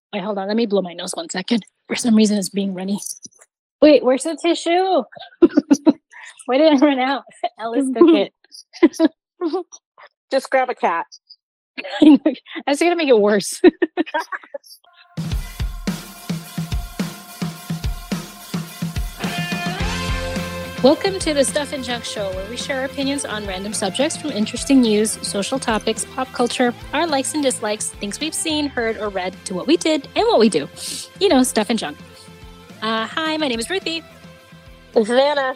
Wait, hold on. Let me blow my nose 1 second. For some reason, it's being runny. Wait, where's the tissue? Why did I run out? Ellis took it. Just grab a cat. I was going to make it worse. Welcome to the Stuff and Junk Show, where we share our opinions on random subjects from interesting news, social topics, pop culture, our likes and dislikes, things we've seen, heard, or read, to what we did and what we do. You know, stuff and junk. Hi, my name is Ruthie. This is Anna.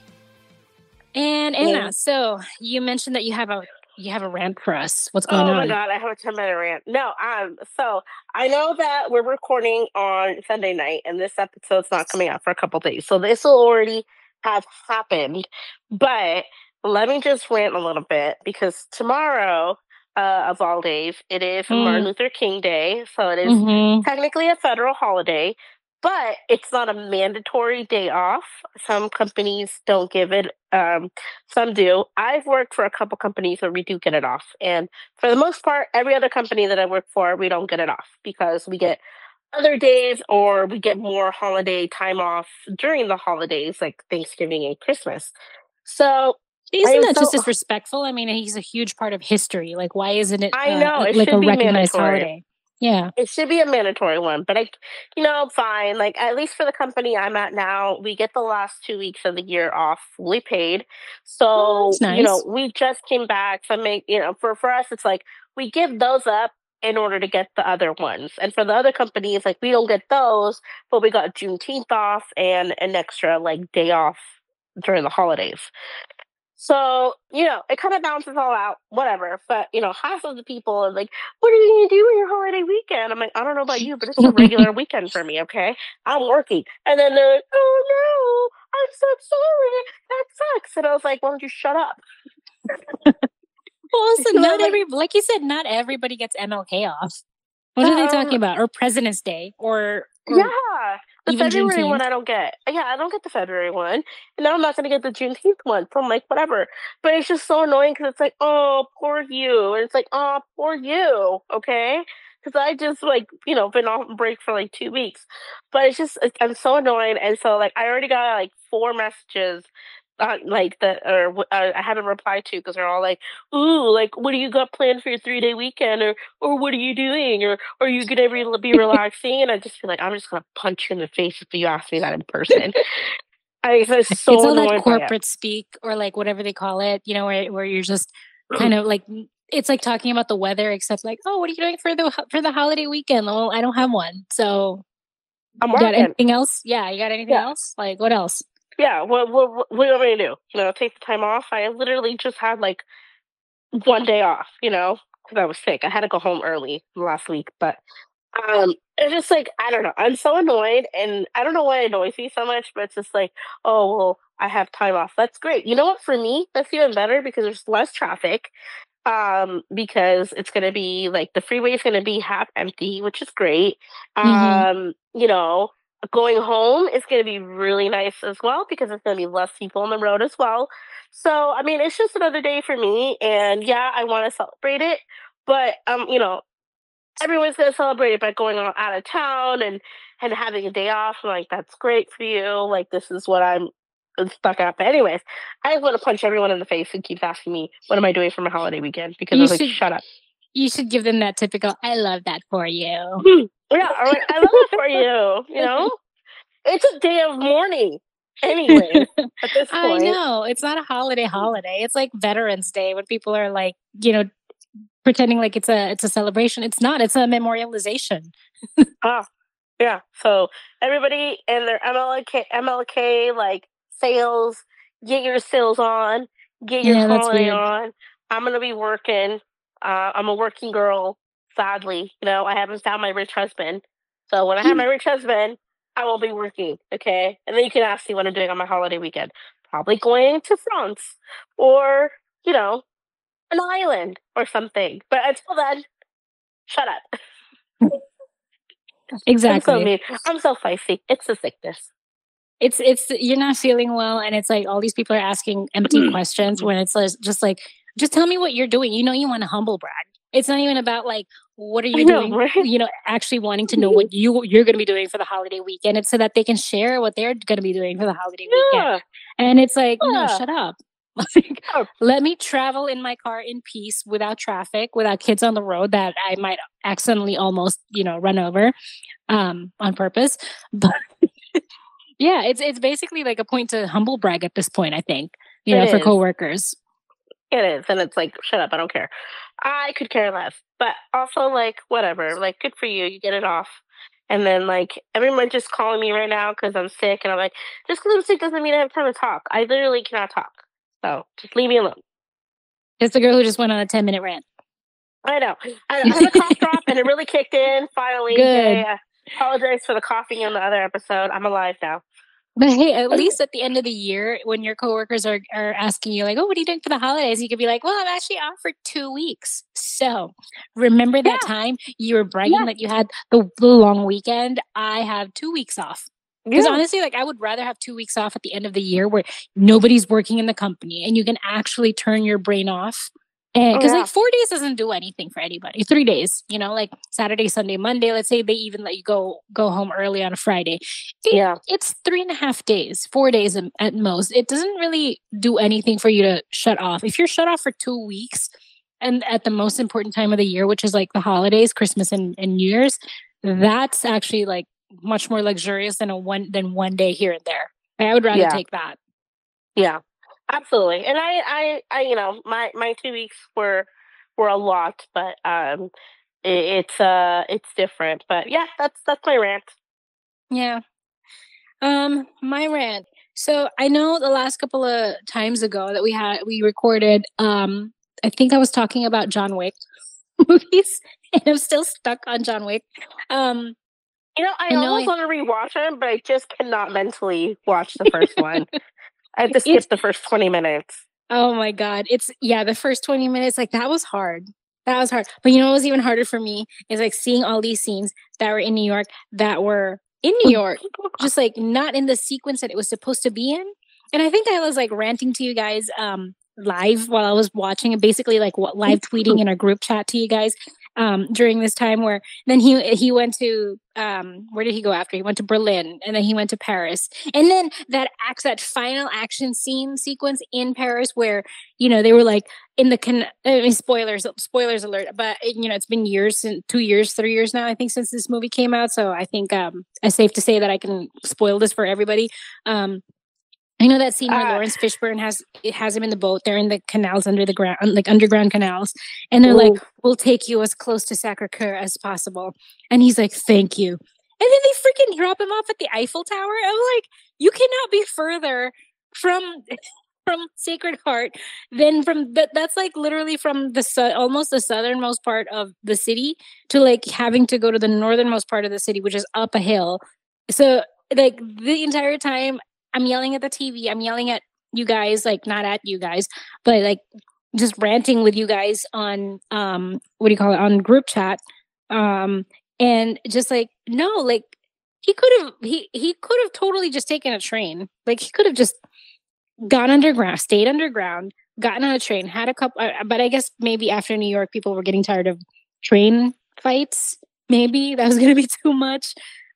And Anna, yeah. So you mentioned that you have a rant for us. What's going on? Oh my God, I have a 10-minute rant. No, so I know that we're recording on Sunday night, and this episode's not coming out for a couple days, so this will already have happened. But let me just rant a little bit, because tomorrow, of all days, it is Martin Luther King Day, so it is technically a federal holiday. But it's not a mandatory day off. Some companies don't give it. Some do. I've worked for a couple companies where we do get it off. And for the most part, every other company that I work for, we don't get it off because we get other days or we get more holiday time off during the holidays, like Thanksgiving and Christmas. So isn't that just disrespectful? I mean, he's a huge part of history. Like, why isn't it, I know, it like should a be recognized mandatory. holiday? Yeah. It should be a mandatory one, but fine. Like, at least for the company I'm at now, we get the last 2 weeks of the year off fully paid. So, that's nice. We just came back. So for us, it's like we give those up in order to get the other ones. And for the other companies, like, we don't get those, but we got Juneteenth off and an extra, like, day off during the holidays. So, it kind of balances all out, whatever. But, half of the people are like, what are you going to do on your holiday weekend? I'm like, I don't know about you, but it's a regular weekend for me, okay? I'm working. And then they're like, oh, no, I'm so sorry. That sucks. And I was like, why don't you shut up? Well, also, like you said, not everybody gets MLK off. What are they talking about? Or President's Day? Or yeah. The even February Juneteenth? one I don't get. Yeah, I don't get the February one. And now I'm not going to get the Juneteenth one. So I'm like, whatever. But it's just so annoying because it's like, oh, poor you. And it's like, oh, poor you. Okay? Because I just, been on break for 2 weeks. But I'm so annoyed. And so, I already got, 4 messages. I haven't replied to because they're all like, ooh, what do you got planned for your 3-day weekend? Or what are you doing? Or are you going to be relaxing? And I just feel like I'm just going to punch you in the face if you ask me that in person. It's all that corporate speak or whatever they call it, where you're just kind of it's like talking about the weather, except oh, what are you doing for the holiday weekend? Well, I don't have one. So I'm working. You got anything else? Yeah. You got anything else? What else? Yeah, what do you want me to do? Take the time off? I literally just had 1 day off, because I was sick. I had to go home early last week, but it's just I don't know. I'm so annoyed, and I don't know why it annoys me so much, but it's just oh, well, I have time off. That's great. You know what? For me, that's even better because there's less traffic. Because it's going to be the freeway is going to be half empty, which is great. Going home is going to be really nice as well because there's going to be less people on the road as well. So, I mean, it's just another day for me. And yeah, I want to celebrate it. But, everyone's going to celebrate it by going out of town and having a day off. That's great for you. This is what I'm stuck at. But anyways, I just want to punch everyone in the face who keeps asking me, what am I doing for my holiday weekend? Because I was shut up. You should give them that typical, I love that for you. Yeah, or I love it for you, It's a day of mourning. Anyway, at this point. I know. It's not a holiday. It's like Veterans Day when people are pretending like it's a celebration. It's not. It's a memorialization. Yeah. So everybody and their MLK sales, get your sales on, get your holiday on. I'm gonna be working. I'm a working girl. Sadly, I haven't found my rich husband. So when I have my rich husband, I won't be working. Okay, and then you can ask me what I'm doing on my holiday weekend. Probably going to France or an island or something. But until then, shut up. Exactly. I'm so feisty. It's the sickness. It's you're not feeling well, and it's all these people are asking empty questions when it's just tell me what you're doing. You want to humble brag. It's not even about what are I you know, doing? right? Actually wanting to know what you're going to be doing for the holiday weekend, it's so that they can share what they're going to be doing for the holiday weekend. Yeah. And it's like, no, Yeah. shut up. Like, Oh, let me travel in my car in peace without traffic, without kids on the road that I might accidentally almost, run over on purpose. But yeah, it's basically like a point to humble brag at this point, I think, it for is. coworkers. It is. And it's like, shut up, I don't care. I could care less. But also, like, whatever. Like, good for you. You get it off. And then, like, everyone just calling me right now because I'm sick. And I'm like, just because I'm sick doesn't mean I have time to talk. I literally cannot talk. So just leave me alone. It's the girl who just went on a 10-minute rant. I know. I had a cough drop and it really kicked in finally. Yay. Good. I apologize for the coughing in the other episode. I'm alive now. But hey, at least at the end of the year, when your coworkers are asking you, like, oh, what are you doing for the holidays? You could be like, well, I'm actually off for 2 weeks. So remember that Yeah. time you were bragging Yeah. that you had the long weekend? I have 2 weeks off. Because Yeah. honestly, like, I would rather have 2 weeks off at the end of the year where nobody's working in the company and you can actually turn your brain off. And because Yeah. like 4 days doesn't do anything for anybody. 3 days, like Saturday, Sunday, Monday. Let's say they even let you go home early on a Friday. Yeah. It's 3.5 days, 4 days at most. It doesn't really do anything for you to shut off. If you're shut off for 2 weeks, and at the most important time of the year, which is like the holidays, Christmas and New Year's, that's actually like much more luxurious than one day here and there. I would rather Yeah. take that. Yeah. Absolutely. And I my 2 weeks were a lot, but it's different. But yeah, that's my rant. Yeah. My rant. So I know the last couple of times ago that we recorded, I think I was talking about John Wick movies, and I'm still stuck on John Wick. Um, I I know almost want to rewatch them, but I just cannot mentally watch the first one. I have to skip it's the first 20 minutes. oh my god, the first 20 minutes, like, that was hard. That was hard. But what was even harder for me is like seeing all these scenes that were in New York that were in New York, just like not in the sequence that it was supposed to be in. And I think I was like ranting to you guys live while I was watching it, basically like live tweeting in our group chat to you guys during this time, where then he went to where did he go after? He went to Berlin, and then he went to Paris. And then that final action scene sequence in Paris where, they were like in the spoilers alert, but it's been years, 2 years, 3 years now, I think, since this movie came out. So I think it's safe to say that I can spoil this for everybody. I know that scene where Lawrence Fishburne has him in the boat. They're in the canals under the ground, like underground canals, and they're like, "We'll take you as close to Sacre-Cœur as possible." And he's like, "Thank you." And then they freaking drop him off at the Eiffel Tower. I'm like, you cannot be further from Sacred Heart than from that's like literally from almost the southernmost part of the city to like having to go to the northernmost part of the city, which is up a hill. So like the entire time, I'm yelling at the TV. I'm yelling at you guys, like not at you guys, but like just ranting with you guys on what do you call it, on group chat, and just like, no, like he could have totally just taken a train. Like he could have just gone underground, stayed underground, gotten on a train, had a couple. But I guess maybe after New York, people were getting tired of train fights. Maybe that was going to be too much.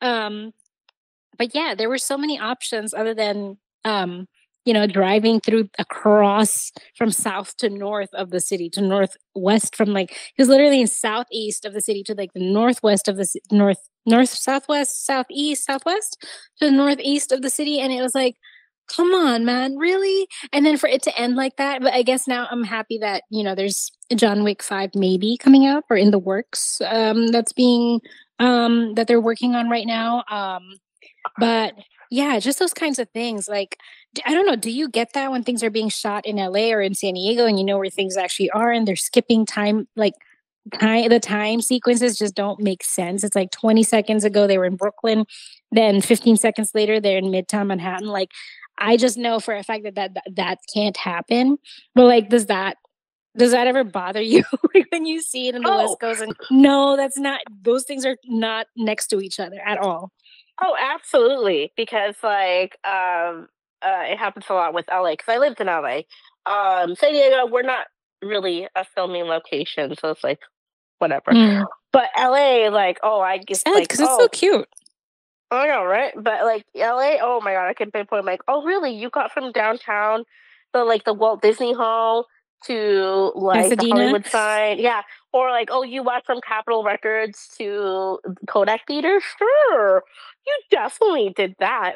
But yeah, there were so many options other than, driving across from south to north of the city to northwest, from like, he was literally in southeast of the city to like the northwest of the north, southwest, southeast, southwest to the northeast of the city. And it was like, come on, man, really? And then for it to end like that. But I guess now I'm happy that, there's John Wick 5 maybe coming out or in the works, that's being, that they're working on right now. But yeah, just those kinds of things. Like, I don't know, do you get that when things are being shot in LA or in San Diego and you know where things actually are and they're skipping time, like the time sequences just don't make sense. It's like 20 seconds ago they were in Brooklyn, then 15 seconds later they're in Midtown Manhattan. Like, I just know for a fact that can't happen. But like, does that ever bother you when you see it in the West Coast? And no, that's not, those things are not next to each other at all. Oh, absolutely. Because like it happens a lot with LA because I lived in LA. San Diego, we're not really a filming location, so it's like whatever. But LA, like, oh, I guess, Sad like, because it's so cute. I know, right? But like LA, oh my god, I can pinpoint like, oh really? You got from downtown, the Walt Disney Hall to like the Pasadena. Hollywood sign, yeah. Or like, oh, you walked from Capitol Records to Kodak Theater, sure, you definitely did that.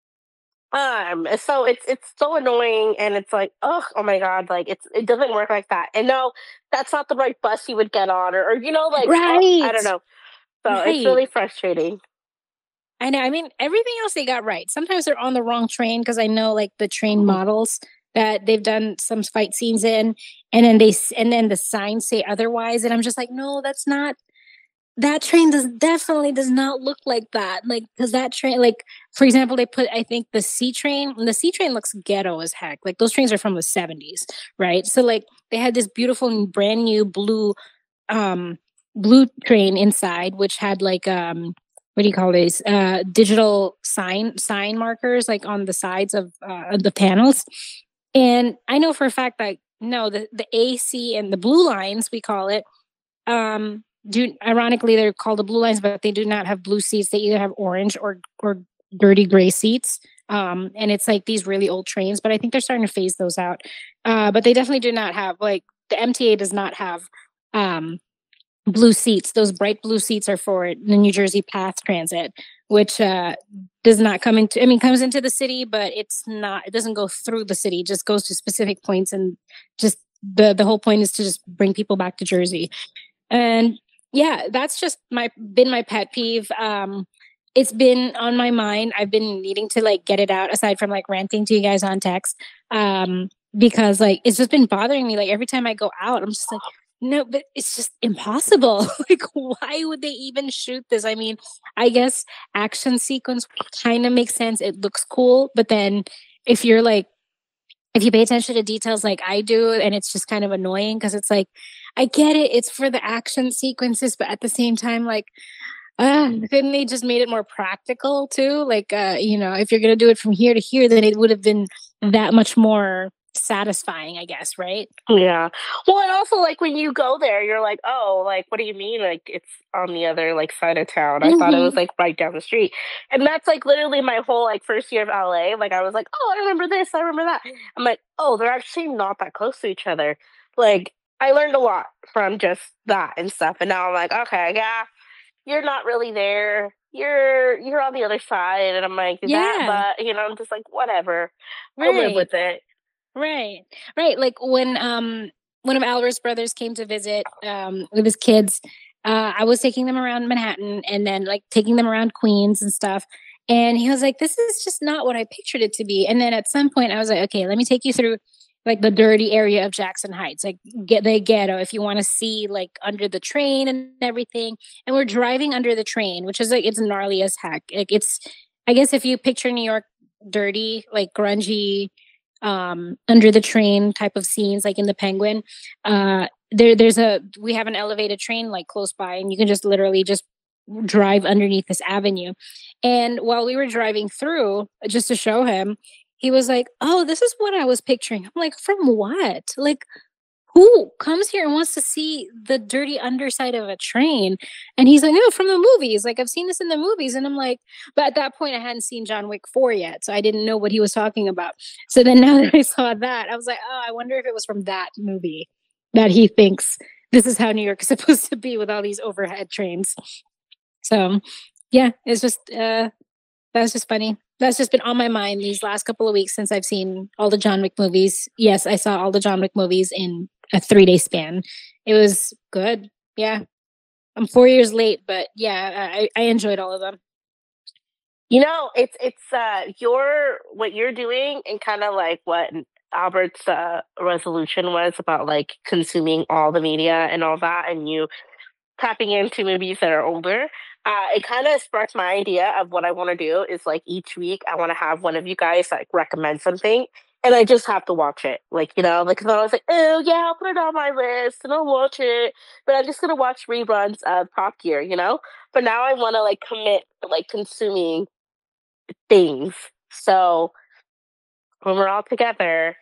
So it's so annoying, and it's like, oh my god, like it doesn't work like that. And no, that's not the right bus you would get on, or like, oh, I don't Right. know. So it's Right. really frustrating. I know. I mean, everything else they got right. Sometimes they're on the wrong train because I know like the train Mhm. models that they've done some fight scenes in, and then and then the signs say otherwise, and I'm just like, no, that's not. That train does not look like that. Like, because that train, like for example, they put I think the C train. And the C train looks ghetto as heck. Like those trains are from the '70s, right? So like they had this beautiful brand new um blue train inside, which had like what do you call these digital sign markers like on the sides of the panels. And I know for a fact that no, the AC and the blue lines we call it do ironically they're called the blue lines, but they do not have blue seats. They either have orange or dirty gray seats. And it's like these really old trains, but I think they're starting to phase those out. But they definitely do not have like the MTA does not have um blue seats. Those bright blue seats are for the New Jersey Path Transit, which does not come into. I mean, comes into the city, but it's not. It doesn't go through the city. It just goes to specific points, and just the whole point is to just bring people back to Jersey. And yeah, that's just my pet peeve. It's been on my mind. I've been needing to like get it out aside from like ranting to you guys on text. Because like it's just been bothering me. Like every time I go out, I'm just like, no, but it's just impossible. Like, why would they even shoot this? I mean, I guess action sequence kind of makes sense. It looks cool, but then if you're like if you pay attention to details like I do, and it's just kind of annoying because it's like, I get it, it's for the action sequences, but at the same time, like, couldn't they just made it more practical too? Like, if you're gonna do it from here to here, then it would have been that much more satisfying, I guess, right? Yeah. Well, and also, like, when you go there, you're like, "Oh, like, what do you mean, like, it's on the other, like, side of town? I thought it was, Hmm. like, right down the street." And that's, like, literally my whole, like, first year of LA. Like, I was like, "Oh, I remember this, I remember that." I'm like, "Oh, they're actually not that close to each other." Like, I learned a lot from just that and stuff, and now I'm like, "Okay, yeah, you're not really there. You're on the other side." And I'm like, "That," Yeah, but, I'm just like, "Whatever. I'll live right. with it." Right. Right. Like when one of Albert's brothers came to visit with his kids, I was taking them around Manhattan and then like taking them around Queens and stuff. And he was like, this is just not what I pictured it to be. And then at some point I was like, okay, let me take you through like the dirty area of Jackson Heights, like get the ghetto if you want to see like under the train and everything. And we're driving under the train, which is like it's gnarly as heck. Like it's I guess if you picture New York dirty, like grungy, under the train type of scenes like in the Penguin. We have an elevated train like close by, and you can just literally just drive underneath this avenue. And while we were driving through just to show him, he was like, oh, this is what I was picturing. I'm like, from what? Like, who comes here and wants to see the dirty underside of a train? And he's like, no, from the movies. Like, I've seen this in the movies. And I'm like, but at that point, I hadn't seen John Wick 4 yet. So I didn't know what he was talking about. So then now that I saw that, I was like, oh, I wonder if it was from that movie that he thinks this is how New York is supposed to be with all these overhead trains. So yeah, it's just, that's just funny. That's just been on my mind these last couple of weeks since I've seen all the John Wick movies. Yes, I saw all the John Wick movies in a 3-day span. It was good. Yeah. I'm 4 years late, but yeah, I enjoyed all of them. It's your what you're doing and kind of like what Albert's resolution was about like consuming all the media and all that, and you tapping into movies that are older. It kind of sparked my idea of what I want to do is like each week I want to have one of you guys like recommend something, and I just have to watch it. Like, like 'cause I was like, oh yeah, I'll put it on my list and I'll watch it, but I'm just gonna watch reruns of Top Gear. But now I want to like commit to like consuming things. So when we're all together,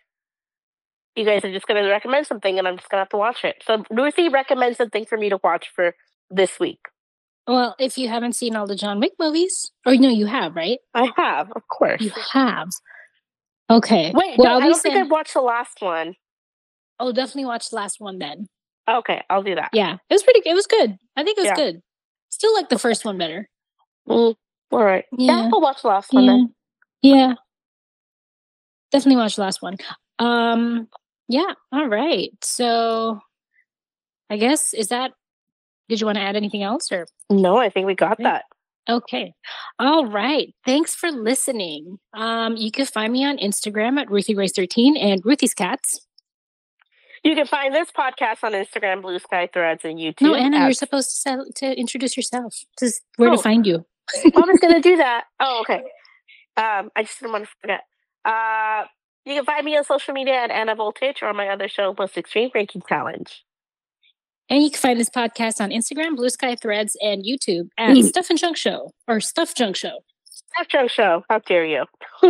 you guys are just gonna recommend something, and I'm just gonna have to watch it. So Ruthie recommends something for me to watch for this week. Well, if you haven't seen all the John Wick movies, or no, you have, right? I have, of course. You have. Okay. Wait, well, no, I don't think I've watched the last one. Oh, definitely watch the last one then. Okay, I'll do that. Yeah, it was good. I think it was good. Still like the first one better. All right. Yeah, I'll watch the last one then. Yeah. Definitely watch the last one. Yeah, all right. So I guess did you want to add anything else or? No, I think we got that. Okay. All right. Thanks for listening. You can find me on Instagram at RuthieGrace13 and Ruthie's Cats. You can find this podcast on Instagram, Blue Sky Threads, and YouTube. No, Anna, you're supposed to introduce yourself. Just where to find you. I was going to do that. Oh, okay. I just didn't want to forget. You can find me on social media at Anna Voltage or on my other show, Most Extreme Ranking Challenge. And you can find this podcast on Instagram, Blue Sky Threads, and YouTube at Stuff and Junk Show or Stuff Junk Show. Stuff Junk Show. How dare you?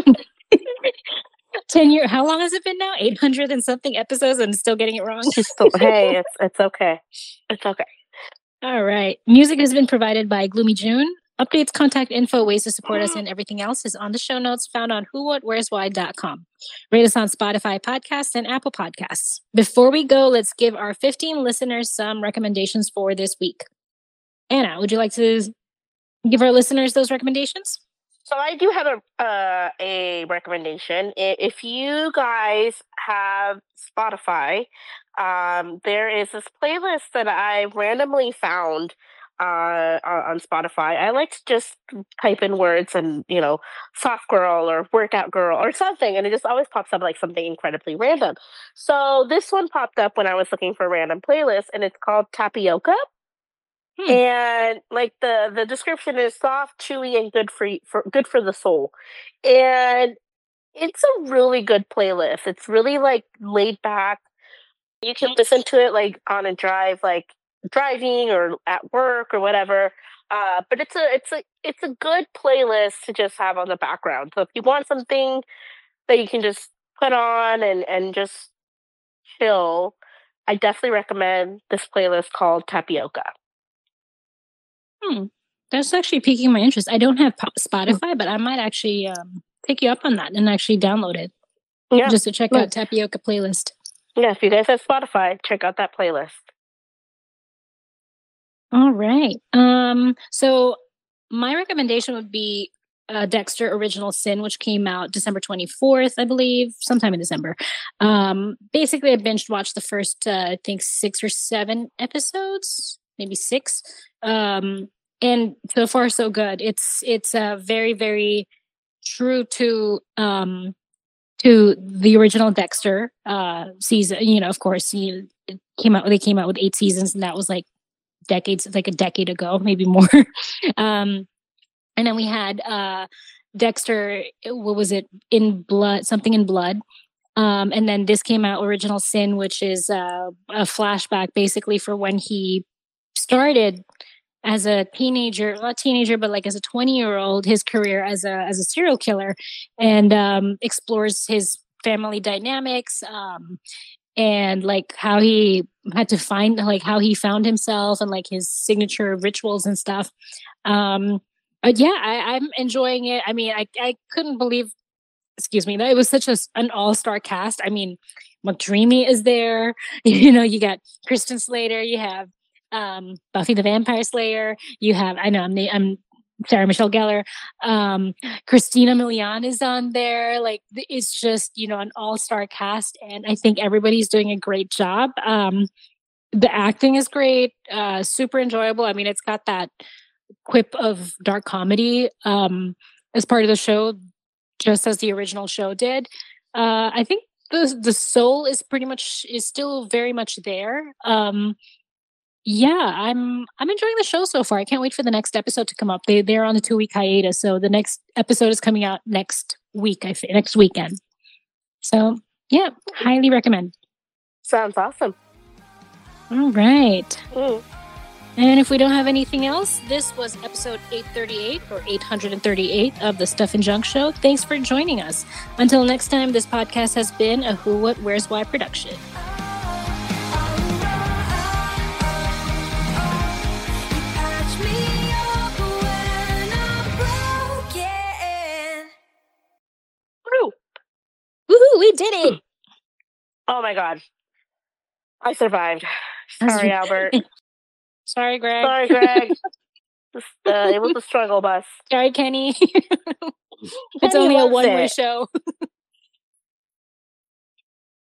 10 years. How long has it been now? 800 and something episodes and still getting it wrong. Hey, it's okay. It's okay. All right. Music has been provided by Gloomy June. Updates, contact info, ways to support us, and everything else is on the show notes found on whowhatwhereswhy.com. Rate us on Spotify Podcasts and Apple Podcasts. Before we go, let's give our 15 listeners some recommendations for this week. Anna, would you like to give our listeners those recommendations? So I do have a recommendation. If you guys have Spotify, there is this playlist that I randomly found on Spotify. I like to just type in words and, soft girl or workout girl or something, and it just always pops up like something incredibly random. So this one popped up when I was looking for random playlists, and it's called Tapioca. And like the description is soft, chewy, and good for the soul. And it's a really good playlist. It's really like laid back. You can listen to it like on a drive, like driving or at work or whatever. But it's a good playlist to just have on the background. So if you want something that you can just put on and just chill, I definitely recommend this playlist called Tapioca. That's actually piquing my interest. I don't have Spotify, but I might actually take you up on that and actually download it. Yeah. Just to check out Tapioca playlist. Yeah, if you guys have Spotify, check out that playlist. All right. So my recommendation would be Dexter Original Sin, which came out December 24th, I believe, sometime in December. Basically, I binge watched the first, I think, 6 or 7 episodes, maybe 6. And so far, so good. It's very, very true to the original Dexter season. Of course, they came out with 8 seasons, and that was like a decade ago, maybe more. And then we had Dexter, what was it? Something in Blood. And then this came out, Original Sin, which is a flashback basically for when he started as a teenager, not teenager, but like as a 20-year-old, his career as a serial killer, and explores his family dynamics, and like how he had to find, like how he found himself and like his signature rituals and stuff. But yeah, I'm enjoying it. I mean, I couldn't believe, excuse me, that it was such an all-star cast. I mean, McDreamy is there. You got Kristen Slater. You have Buffy the Vampire Slayer. You have, I'm Sarah Michelle Gellar. Christina Milian is on there. Like, it's just, an all-star cast, and I think everybody's doing a great job. The acting is great, super enjoyable. I mean, it's got that quip of dark comedy as part of the show, just as the original show did. I think the soul is still very much there. Yeah, I'm enjoying the show so far. I can't wait for the next episode to come up. They're on a 2-week hiatus, so the next episode is coming out next week, I think, next weekend. So yeah, highly recommend. Sounds awesome. All right. And if we don't have anything else, this was episode 838 or 838 of the Stuff and Junk Show. Thanks for joining us. Until next time, this podcast has been a Who, What, Where's, Why production. we did it. Oh my God. I survived. Sorry, Albert. Sorry, Greg. Sorry, Greg. It was a struggle bus. Sorry, Kenny. It's Kenny only a loves one-way it. show.